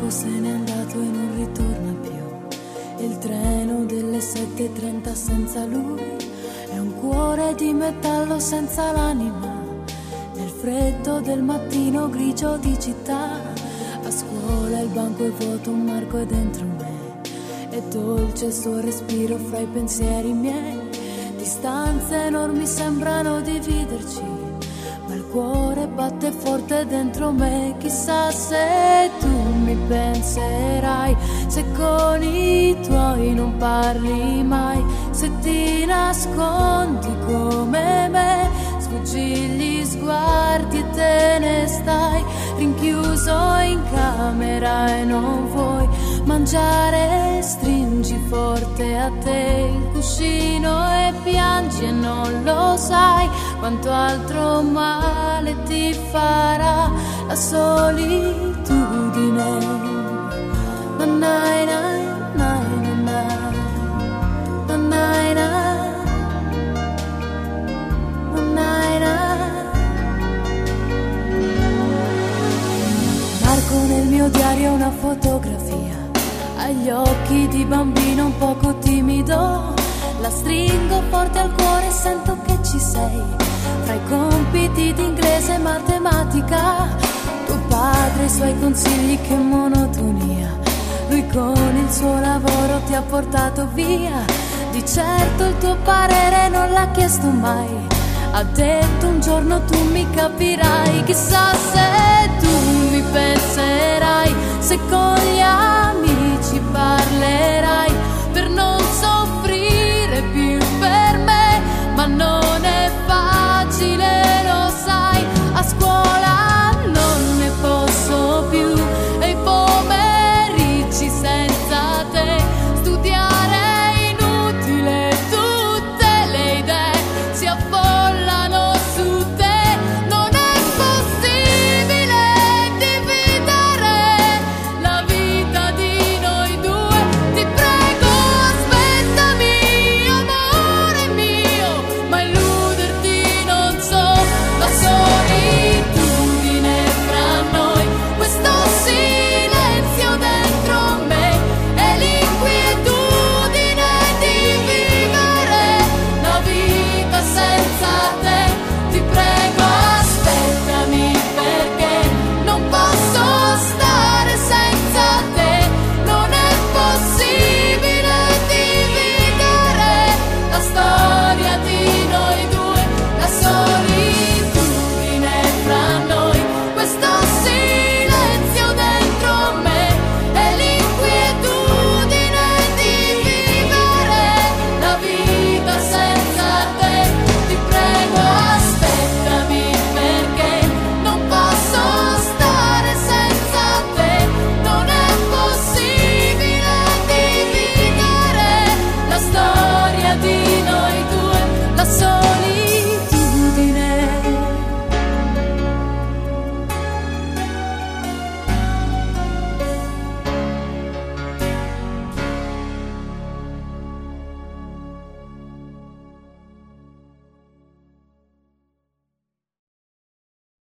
Marco se n'è andato e non ritorna più. Il treno delle 7:30 senza lui è un cuore di metallo senza l'anima. Nel freddo del mattino grigio di città, a scuola il banco è vuoto, un Marco è dentro me. È dolce il suo respiro fra i pensieri miei. Distanze enormi sembrano dividerci, ma il cuore batte forte dentro me. Chissà se tu mi penserai, se con i tuoi non parli mai, se ti nascondi come me, sfuggi gli sguardi e te ne stai rinchiuso in camera e non vuoi mangiare. Stringi forte a te il cuscino e piangi e non lo sai quanto altro male ti farà la solitudine. Nanai, nai, nai, nanai, nanai, nanai, nanai. Marco nel mio diario è una fotografia, ha gli occhi di bambino un poco timido. La stringo forte al cuore e sento che ci sei. Fra i compiti di inglese e matematica, tuo padre e i suoi consigli, che monotonia. Lui con il suo lavoro ti ha portato via. Di certo il tuo parere non l'ha chiesto mai. Ha detto un giorno tu mi capirai. Chissà se tu mi penserai, se con gli